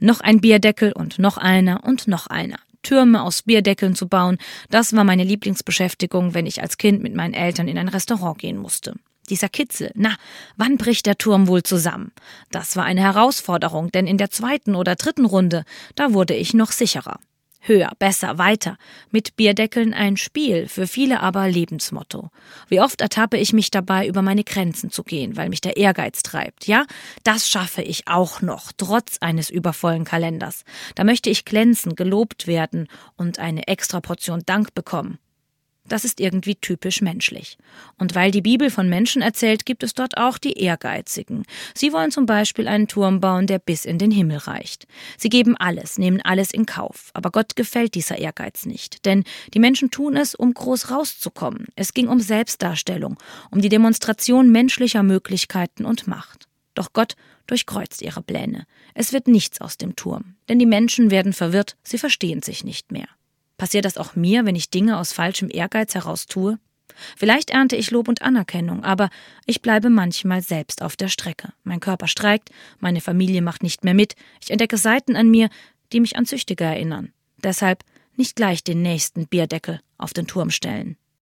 Noch ein Bierdeckel und noch einer und noch einer. Türme aus Bierdeckeln zu bauen, das war meine Lieblingsbeschäftigung, wenn ich als Kind mit meinen Eltern in ein Restaurant gehen musste. Dieser Kitzel, wann bricht der Turm wohl zusammen? Das war eine Herausforderung, denn in der 2. oder 3. Runde, da wurde ich noch sicherer. Höher, besser, weiter. Mit Bierdeckeln ein Spiel, für viele aber Lebensmotto. Wie oft ertappe ich mich dabei, über meine Grenzen zu gehen, weil mich der Ehrgeiz treibt. Ja, das schaffe ich auch noch, trotz eines übervollen Kalenders. Da möchte ich glänzen, gelobt werden und eine extra Portion Dank bekommen. Das ist irgendwie typisch menschlich. Und weil die Bibel von Menschen erzählt, gibt es dort auch die Ehrgeizigen. Sie wollen zum Beispiel einen Turm bauen, der bis in den Himmel reicht. Sie geben alles, nehmen alles in Kauf. Aber Gott gefällt dieser Ehrgeiz nicht. Denn die Menschen tun es, um groß rauszukommen. Es ging um Selbstdarstellung, um die Demonstration menschlicher Möglichkeiten und Macht. Doch Gott durchkreuzt ihre Pläne. Es wird nichts aus dem Turm. Denn die Menschen werden verwirrt, sie verstehen sich nicht mehr. Passiert das auch mir, wenn ich Dinge aus falschem Ehrgeiz heraus tue? Vielleicht ernte ich Lob und Anerkennung, aber ich bleibe manchmal selbst auf der Strecke. Mein Körper streikt, meine Familie macht nicht mehr mit, ich entdecke Seiten an mir, die mich an Züchtige erinnern. Deshalb nicht gleich den nächsten Bierdeckel auf den Turm stellen.